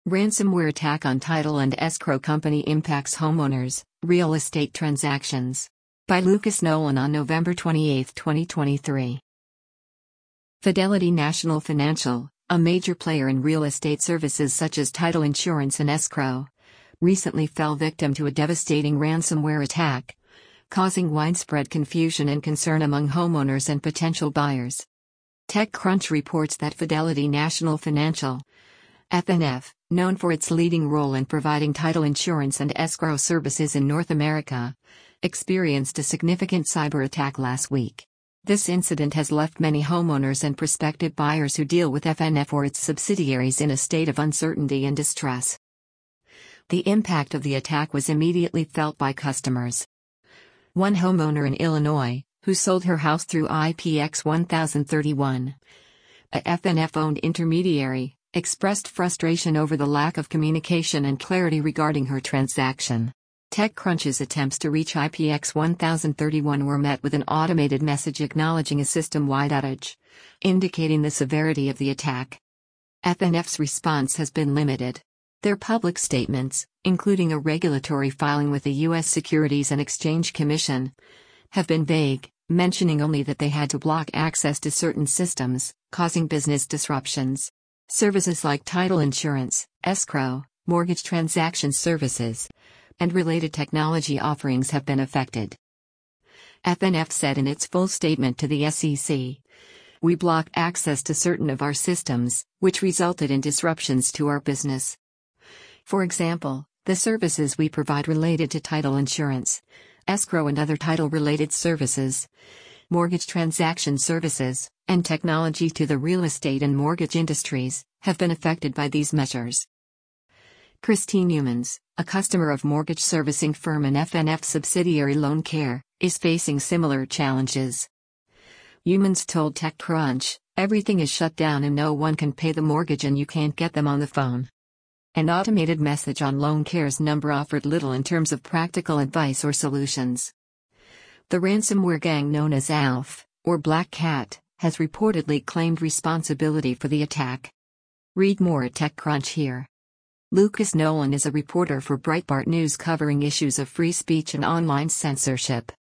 Ransomware attack on title and escrow company impacts homeowners, real estate transactions. By Lucas Nolan on November 28, 2023. Fidelity National Financial, a major player in real estate services such as title insurance and escrow, recently fell victim to a devastating ransomware attack, causing widespread confusion and concern among homeowners and potential buyers. TechCrunch reports that Fidelity National Financial, FNF, known for its leading role in providing title insurance and escrow services in North America, experienced a significant cyber attack last week. This incident has left many homeowners and prospective buyers who deal with FNF or its subsidiaries in a state of uncertainty and distress. The impact of the attack was immediately felt by customers. One homeowner in Illinois, who sold her house through IPX 1031, a FNF-owned intermediary, expressed frustration over the lack of communication and clarity regarding her transaction. TechCrunch's attempts to reach IPX 1031 were met with an automated message acknowledging a system-wide outage, indicating the severity of the attack. FNF's response has been limited. Their public statements, including a regulatory filing with the U.S. Securities and Exchange Commission, have been vague, mentioning only that they had to block access to certain systems, causing business disruptions. Services like title insurance, escrow, mortgage transaction services, and related technology offerings have been affected. FNF said in its full statement to the SEC, "We blocked access to certain of our systems, which resulted in disruptions to our business. For example, the services we provide related to title insurance, escrow and other title-related services, mortgage transaction services, and technology to the real estate and mortgage industries, have been affected by these measures." Christine Humans, a customer of mortgage servicing firm and FNF subsidiary LoanCare, is facing similar challenges. Humans told TechCrunch, "Everything is shut down and no one can pay the mortgage and you can't get them on the phone." An automated message on LoanCare's number offered little in terms of practical advice or solutions. The ransomware gang known as ALF, or Black Cat, has reportedly claimed responsibility for the attack. Read more at TechCrunch here. Lucas Nolan is a reporter for Breitbart News covering issues of free speech and online censorship.